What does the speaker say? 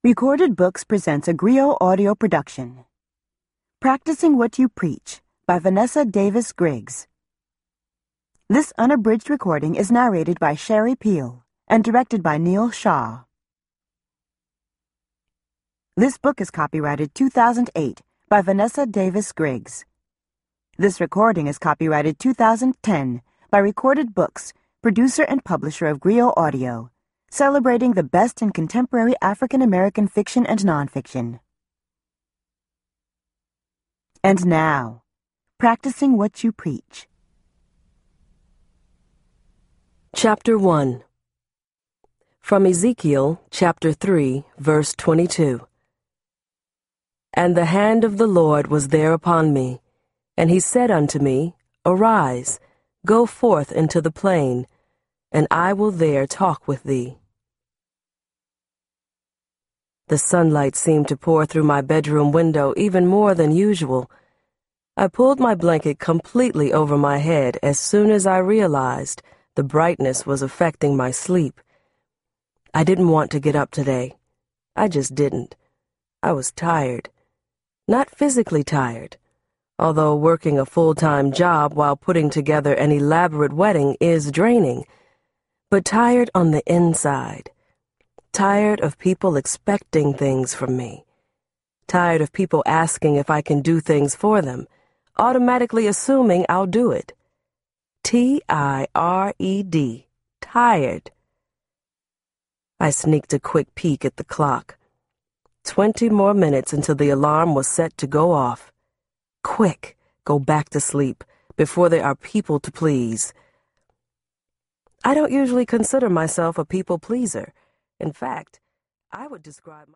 Recorded Books presents a Griot audio production. Practicing What You Preach by Vanessa Davis Griggs. This unabridged recording is narrated by Sherry Peel and directed by Neil Shaw. This book is copyrighted 2008 by Vanessa Davis Griggs. This recording is copyrighted 2010 by Recorded Books, producer and publisher of Griot Audio, celebrating the best in contemporary African-American fiction and nonfiction. And now, Practicing What You Preach. Chapter 1. From Ezekiel, chapter 3, verse 22. And the hand of the Lord was there upon me, and he said unto me, Arise, go forth into the plain, and I will there talk with thee. The sunlight seemed to pour through my bedroom window even more than usual. I pulled my blanket completely over my head as soon as I realized the brightness was affecting my sleep. I didn't want to get up today. I just didn't. I was tired. Not physically tired, although working a full-time job while putting together an elaborate wedding is draining, but tired on the inside. Tired of people expecting things from me. Tired of people asking if I can do things for them, automatically assuming I'll do it. T-I-R-E-D. Tired. I sneaked a quick peek at the clock. 20 more minutes until the alarm was set to go off. Quick, go back to sleep before there are people to please. I don't usually consider myself a people pleaser. In fact, I would describe